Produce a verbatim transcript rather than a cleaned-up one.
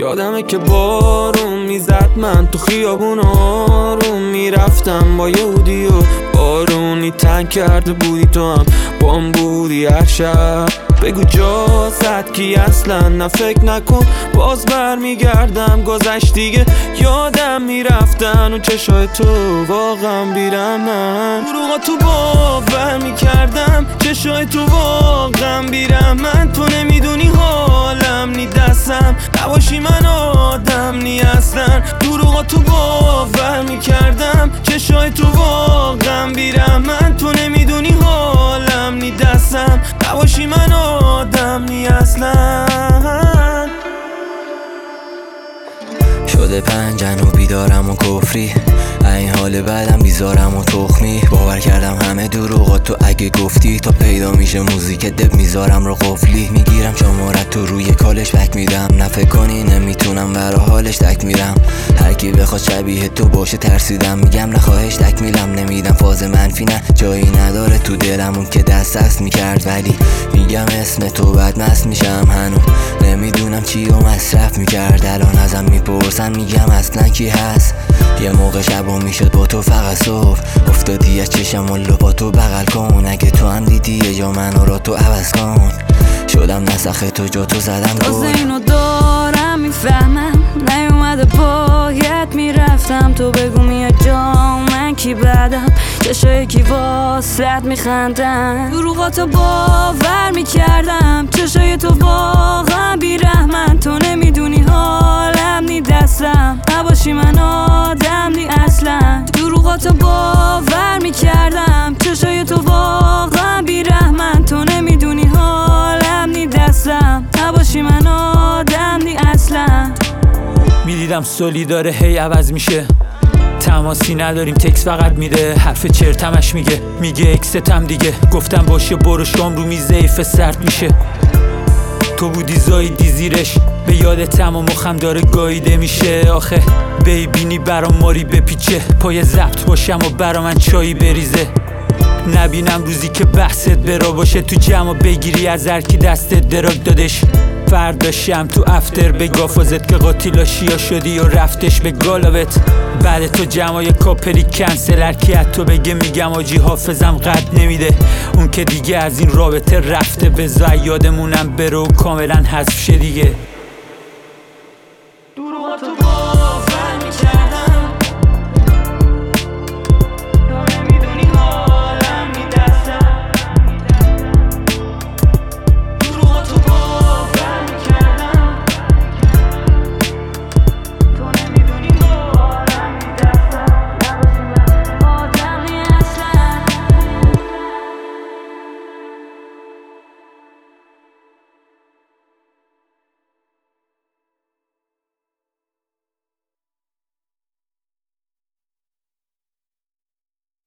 یادمه که بارون میزد، من تو خیابون آروم میرفتم با یهودی و بارونی تنگ کرده بودی، تو هم بام بودی هر شب. بگو جا زد کی اصلا، نه فکر نکن باز بر میگردم. گذشت دیگه یادم میرفتن و چشای تو واقعا بیرم. من دروغا تو باور میکردم، چشای تو واقعا بیرم. من تو نمیدونی حالم نی دستم، نباشی من آدم نی اصلا. دروغا تو باور میکردم، چشای تو واقعا بیرم. من تو نمیدونی حالم نی دستم، نباشی من آدم نی اصلا. شده پنجن و بیدارم و کفری، این حال بعدم بیزارم و تخمی. باور کردم همه دروغات تو اگه گفتی، تا پیدا میشه موزیک دب میذارم رو قفلی. میگیرم چامورت تو روی کالش بک میدم، نه فکر کنی نمیتونم برا حالش تک میرم. هر کی بخواد شبیه تو باشه ترسیدم، میگم نخواهش تک میلم. نمیدم فاز منفی نه جایی نداره تو دلم، اون که دست دست میکرد ولی میگم اسم تو بعد مست میشم. هنو نمیدونم چی و مصرف میکرد، الان ازم میپرسن میگم اصلا کی هست. یه موقع شبا میشد با تو فقط صبح، افتادی از چشم و با تو بغل کن. اگه تو هم دیدی یه جا منو را تو عوض کن، شدم نسخه تو جا تو زدم گل. تازه اینو دارم میفهمم، نیومده باید میرفتم. تو بگو میاد جا من کی بعدم، چشای کی واسط میخندن. دروغاتو باور میکردم، چشای تو واقعا بیرحمن. تو نمیدونی حالم نی دستم، نباشی من آدم نی اصلا. دروغاتو باور میکردم، چشای تو واقعا بیرحمن. تو نمیدونی حالم نی دستم، نباشی من آدم نی اصلا. میدیدم سولی داره هی عوض میشه، تماسی نداریم تکس فقط میده، حرف چرتمش میگه میگه اکستم دیگه. گفتم باشه برو شام رو میز ایف سرد میشه. تو بودی زاییدی زیرش، به یادتم و مخم داره گاییده میشه. آخه بیبینی برام ماری بپیچه، پای زبط باشم و برا من چایی بریزه. نبینم روزی که بحثت برا باشه، تو جمع بگیری از هر کی دستت دراگ دادش. فردا شم تو افتر به گافازت که قاتیلا شیا شدی و رفتش به گالاوت. بعد تو جمعای کاپری کنسل، هر کی تو بگه میگم آجی حافظم قد نمیده. اون که دیگه از این رابطه رفته، بذار یادمونم بره و کاملا حذف شه دیگه.